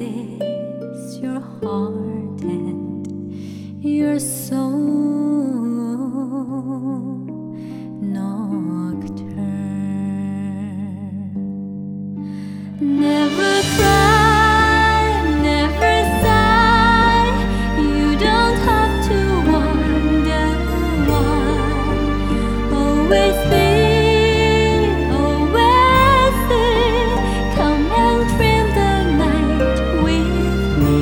is your heart and your soul nocturne. Never cry, never sigh. You don't have to wonder why. Always be, always be. Come and dream the night with me.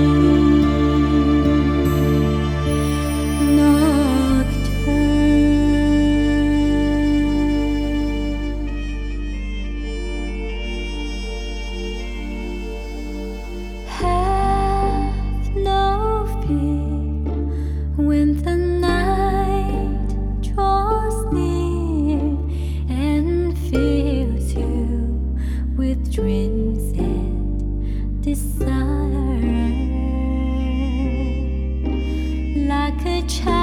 Have no fear when the night draws near and fills you with dreams and desire. Like a child